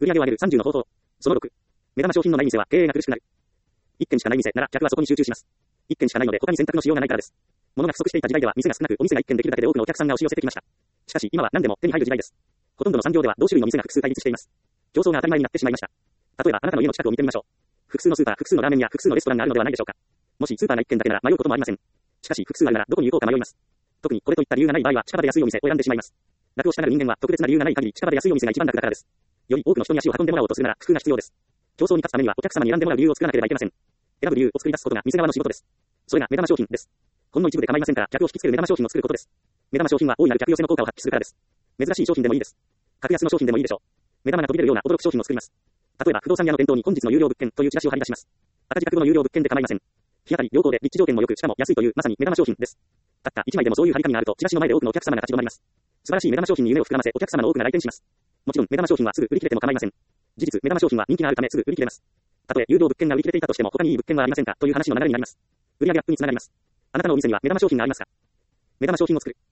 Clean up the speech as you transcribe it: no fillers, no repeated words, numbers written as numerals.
売上を上げる30の方法。その6。目玉商品のない店は経営が苦しくなる。1軒しかない店なら客はそこに集中します。1軒しかないので他に選択のしようがないからです。物が不足していた時代では店が少なくお店が1軒できるだけで多くのお客さんが押し寄せてきました。しかし今は何でも手に入る時代です。ほとんどの産業では同種類の店が複数対立しています。競争が当たり前になってしまいました。例えばあなたの家の近くを見てみましょう。複数のスーパー、複数のラーメンや複数のレストランがあるのではないでしょうか。もしスーパーが1軒だけなら迷うこともありません。しかし複数あるならどこに行こうか迷います。特にこれといった理由がない場合は近場で安いお店を選んでしまいます。楽をしたがる人間は特別な理由がない限り近場で安いお店が一番楽だからです。より多くの人に足を運んでもらおうとするなら工夫が必要です。競争に勝つためにはお客様に選んでもらう理由を作らなければいけません。選ぶ理由を作り出すことが店側の仕事です。それが目玉商品です。ほんの一部で構いませんから客を引きつける目玉商品を作ることです。目玉商品は大いなる客寄せの効果を発揮するからです。珍しい商品でもいいです。格安の商品でもいいでしょう。目玉が飛び出るような驚く商品を作ります。例えば不動産屋の店頭に本日の有料物件というチラシを貼り出します。赤字覚悟の有料物件で構いません。日当たり良好で立地条件も良くしかも安いというまさに目玉商品です。たった1枚でもそういう張り紙があるとチラシの前で多くのお客様が立ち止まります。素晴らしい目玉商品に夢を膨らませお客様の多くが来店します。もちろん目玉商品はすぐ売り切れても構いません。事実目玉商品は人気があるためすぐ売り切れます。たとえ有料物件が売り切れていたとしても他にいい物件はありませんかという話の流れになります。売上アップにつながります。あなたのお店には目玉商品がありますか。目玉商品を作る。